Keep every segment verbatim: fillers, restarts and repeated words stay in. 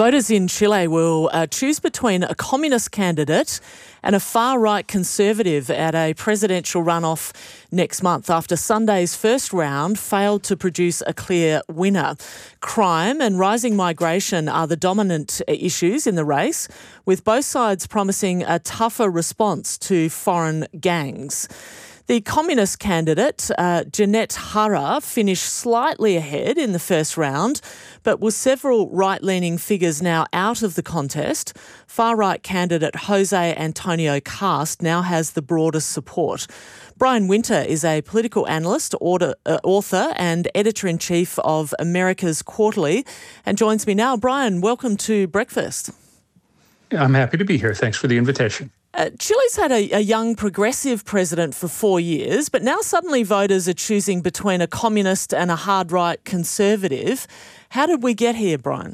Voters in Chile will uh, choose between a communist candidate and a far-right conservative at a presidential runoff next month after Sunday's first round failed to produce a clear winner. Crime and rising migration are the dominant issues in the race, with both sides promising a tougher response to foreign gangs. The communist candidate, uh, Janet Jara, finished slightly ahead in the first round, but with several right-leaning figures now out of the contest, far-right candidate Jose Antonio Cast now has the broadest support. Brian Winter is a political analyst, author, uh, author and editor-in-chief of America's Quarterly and joins me now. Brian, welcome to Breakfast. I'm happy to be here. Thanks for the invitation. Uh, Chile's had a, a young progressive president for four years, but now suddenly voters are choosing between a communist and a hard-right conservative. How did we get here, Brian?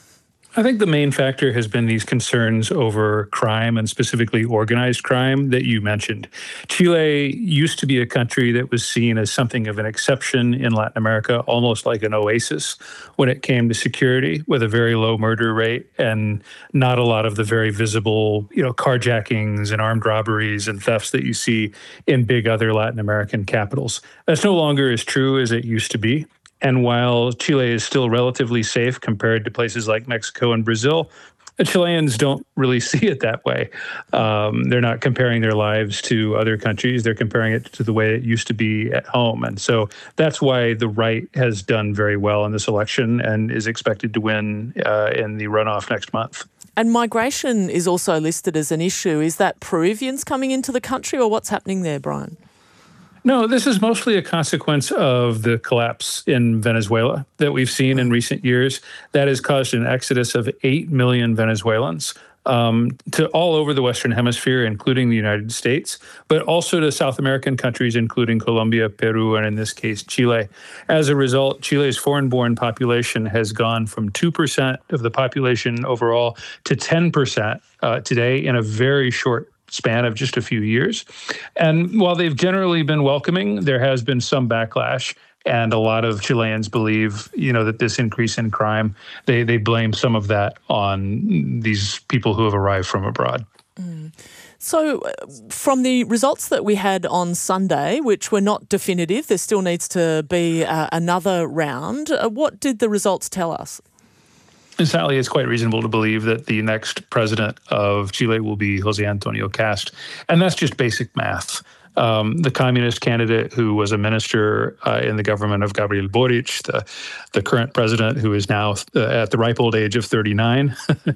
I think the main factor has been these concerns over crime and specifically organized crime that you mentioned. Chile used to be a country that was seen as something of an exception in Latin America, almost like an oasis when it came to security, with a very low murder rate and not a lot of the very visible, you know, carjackings and armed robberies and thefts that you see in big other Latin American capitals. That's no longer as true as it used to be. And while Chile is still relatively safe compared to places like Mexico and Brazil, the Chileans don't really see it that way. Um, they're not comparing their lives to other countries. They're comparing it to the way it used to be at home. And so that's why the right has done very well in this election and is expected to win uh, in the runoff next month. And migration is also listed as an issue. Is that Peruvians coming into the country or what's happening there, Brian? No, this is mostly a consequence of the collapse in Venezuela that we've seen in recent years. That has caused an exodus of eight million Venezuelans um, to all over the Western Hemisphere, including the United States, but also to South American countries, including Colombia, Peru, and in this case, Chile. As a result, Chile's foreign-born population has gone from two percent of the population overall to ten percent uh, today in a very short span of just a few years. And while they've generally been welcoming, there has been some backlash. And a lot of Chileans believe, you know, that this increase in crime, they, they blame some of that on these people who have arrived from abroad. Mm. So uh, from the results that we had on Sunday, which were not definitive, there still needs to be uh, another round. Uh, what did the results tell us? And Sally, it's quite reasonable to believe that the next president of Chile will be Jose Antonio Cast. And that's just basic math. Um, the communist candidate who was a minister uh, in the government of Gabriel Boric, the, the current president who is now uh, at the ripe old age of thirty-nine,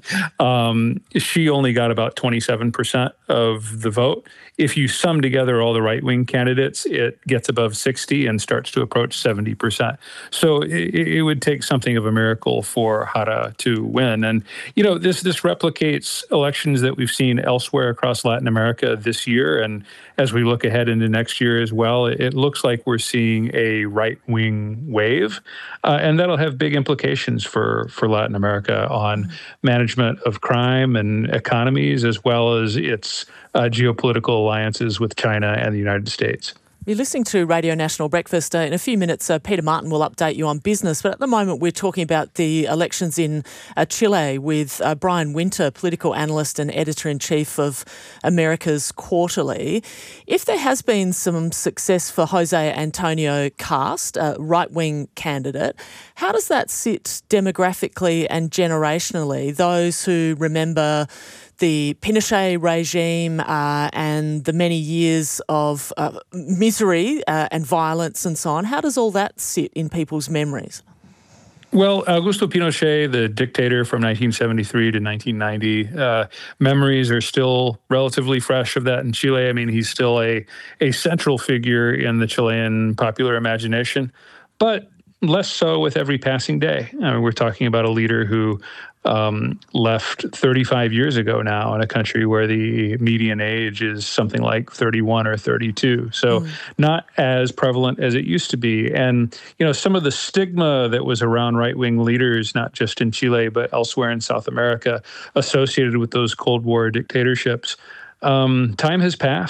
um, she only got about twenty-seven percent of the vote. If you sum together all the right-wing candidates, it gets above sixty and starts to approach seventy percent. So it, it would take something of a miracle for Jara to win. And, you know, this this replicates elections that we've seen elsewhere across Latin America this year. And as we look ahead into next year as well, it looks like we're seeing a right-wing wave. Uh, and that'll have big implications for, for Latin America on management of crime and economies, as well as its uh, geopolitical alliances with China and the United States. You're listening to Radio National Breakfast. Uh, in a few minutes, uh, Peter Martin will update you on business. But at the moment, we're talking about the elections in uh, Chile with uh, Brian Winter, political analyst and editor-in-chief of America's Quarterly. If there has been some success for Jose Antonio Cast, a right-wing candidate, how does that sit demographically and generationally? Those who remember the Pinochet regime uh, and the many years of uh, misery uh, and violence and so on. How does all that sit in people's memories? Well, Augusto Pinochet, the dictator from nineteen seventy-three to nineteen ninety, uh, memories are still relatively fresh of that in Chile. I mean, he's still a, a central figure in the Chilean popular imagination, but less so with every passing day. I mean, we're talking about a leader who um, left thirty-five years ago now in a country where the median age is something like thirty-one or thirty-two. So mm. not as prevalent as it used to be. And, you know, some of the stigma that was around right-wing leaders, not just in Chile, but elsewhere in South America, associated with those Cold War dictatorships, um, time has passed.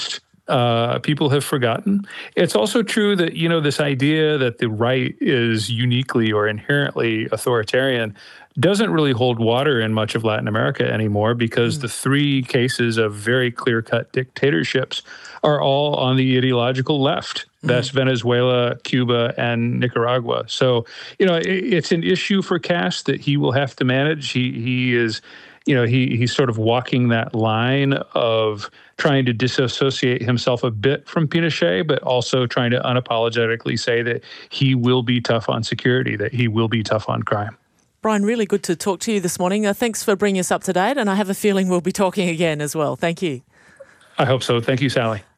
Uh, people have forgotten. It's also true that, you know, this idea that the right is uniquely or inherently authoritarian doesn't really hold water in much of Latin America anymore, because mm. the three cases of very clear-cut dictatorships are all on the ideological left. Mm. That's Venezuela, Cuba, and Nicaragua. So, you know, it, it's an issue for Kast that he will have to manage. He he is, you know, he he's sort of walking that line of trying to disassociate himself a bit from Pinochet, but also trying to unapologetically say that he will be tough on security, that he will be tough on crime. Brian, really good to talk to you this morning. Uh, thanks for bringing us up to date, and I have a feeling we'll be talking again as well. Thank you. I hope so. Thank you, Sally.